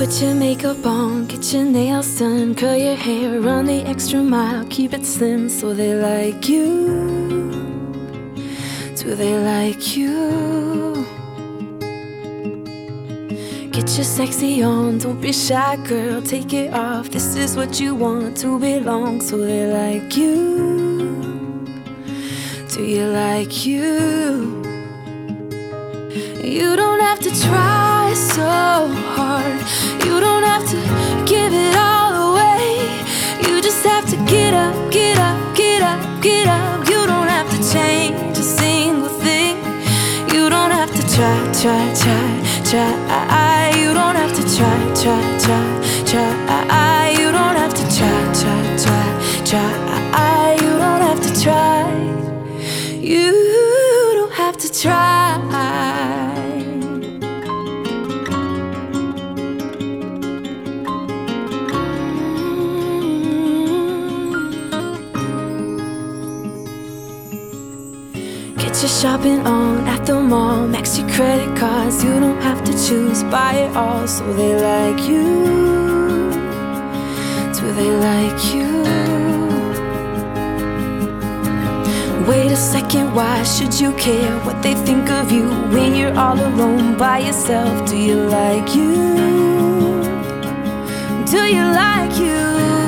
Put your makeup on, get your nails done, curl your hair, run the extra mile, keep it slim so they like you. Do they like you? Get your sexy on, don't be shy, girl, take it off. This is what you want, to belong, so they like you. Do you like you? You don't have to try so hard. You don't have to give it all away. You just have to get up, get up, get up, get up. You don't have to change a single thing. You don't have to try, try, try, try. You don't have to try, try, try, try. You don't have to try, try, try, try. You don't have to try. You don't have to try. Get your shopping on at the mall, max your credit cards. You don't have to choose, buy it all, so they like you. Do they like you? Wait a second, why should you care what they think of you when you're all alone by yourself? Do you like you? Do you like you?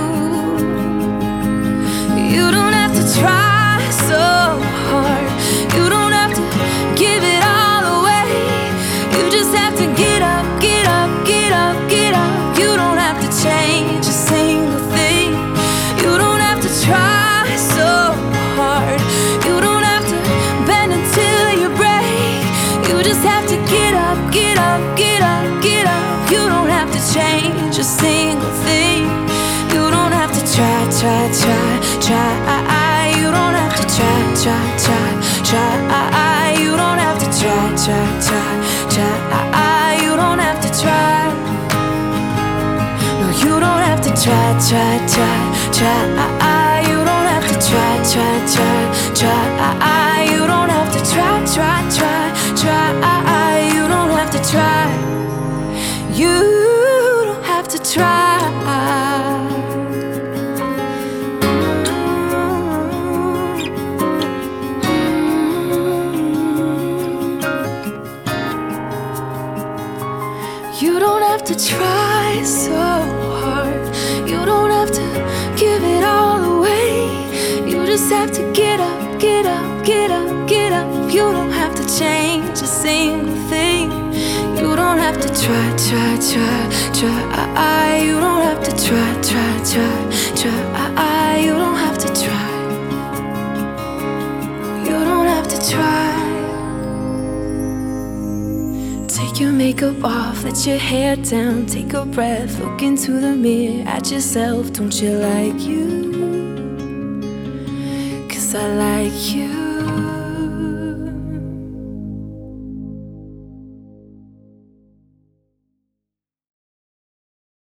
You don't have to try so hard. You don't have to give it all away. You just have to get up, get up, get up, get up. You don't have to change a single thing. You don't have to try so hard. You don't have to bend until you break. You just have to get up, get up, get up, get up. You don't have to change a single thing. You don't have to try, try, try, try. You don't have to try, try, try, try. You don't have to try, try, try, try. You don't have to try. No, you don't have to try, try, try, try. You don't have to try, try, try, try. You don't have to try, try, try, try. You don't have to try. You don't have to try. You don't have to try so hard. You don't have to give it all away. You just have to get up, get up, get up, get up. You don't have to change a single thing. You don't have to try, try, try, try. You don't have to try, try, try, try. You don't have to try. You don't have to try. Take your makeup off, let your hair down, take a breath, look into the mirror at yourself. Don't you like you? 'Cause I like you.